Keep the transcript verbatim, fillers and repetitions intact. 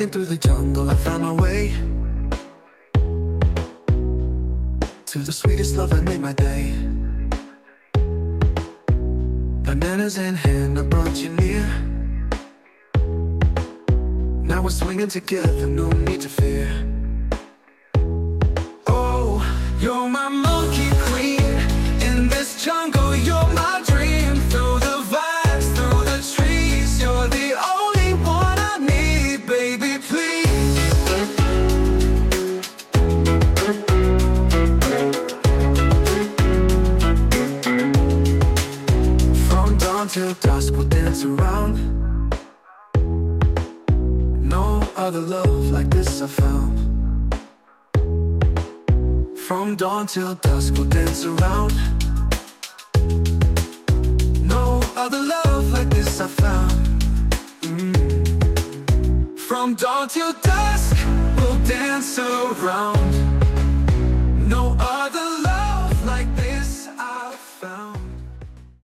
Winding through the jungle, I found my way to the sweetest love that made my day. Bananas in hand, I brought you near. Now we're swinging together, no need to fear. Oh, you're my monkey queen. In this jungle, you're my dream. Through the vibes, through the trees, you're the only one I need, baby, please. From dawn till dusk, we'll dance around. No other love like this I found. From dawn till dusk, we'll dance around. No other love like this I found. mm. From dawn till dusk, we'll dance around.